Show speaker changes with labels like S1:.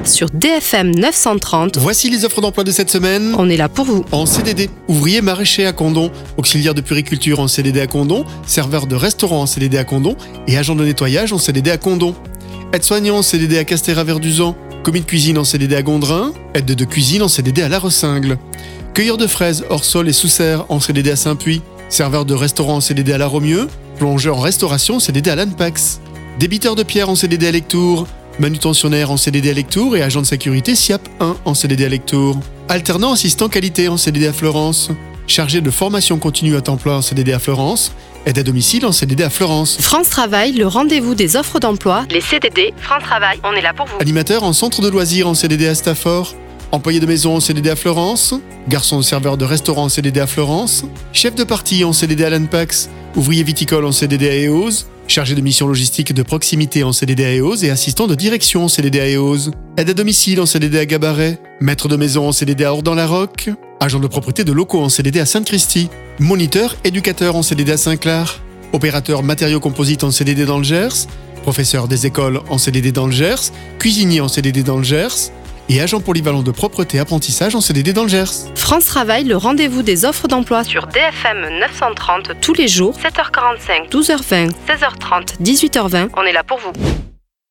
S1: sur DFM 930.
S2: Voici les offres d'emploi de cette semaine.
S1: On est là pour vous.
S2: En CDD, ouvrier maraîcher à Condom, auxiliaire de puriculture en CDD à Condom, serveur de restaurant en CDD à Condom et agent de nettoyage en CDD à Condom. Aide-soignant en CDD à Castéra-Verduzan, commis de cuisine en CDD à Gondrin, aide de cuisine en CDD à La Ressingle. Cueilleur de fraises hors sol et sous serre en CDD à Saint-Puy, serveur de restaurant en CDD à La Romieux, plongeur en restauration en CDD à l'Anpax. Débiteur de pierre en CDD à Lectoure, manutentionnaire en CDD à Lectoure et agent de sécurité SIAP 1 en CDD à Lectoure. Alternant assistant qualité en CDD à Florence. Chargé de formation continue à temps plein en CDD à Florence. Aide à domicile en CDD à Florence.
S1: France Travail, le rendez-vous des offres d'emploi. Les CDD, France Travail, on est là pour vous.
S2: Animateur en centre de loisirs en CDD à Stafford. Employé de maison en CDD à Florence. Garçon serveur de restaurant en CDD à Florence. Chef de partie en CDD à l'Anpax. Ouvrier viticole en CDD à EOS. Chargé de mission logistique de proximité en CDD à EOS et assistant de direction en CDD à EOS. Aide à domicile en CDD à Gabaret. Maître de maison en CDD à Ordan-la-Roque. Agent de propreté de locaux en CDD à Sainte-Christie. Moniteur éducateur en CDD à Saint-Clar. Opérateur matériaux composites en CDD dans le Gers. Professeur des écoles en CDD dans le Gers. Cuisinier en CDD dans le Gers. Et agent polyvalent de propreté apprentissage en CDD dans le Gers.
S1: France Travail, le rendez-vous des offres d'emploi sur DFM 930 tous les jours, 7h45, 12h20, 16h30, 18h20. On est là pour vous.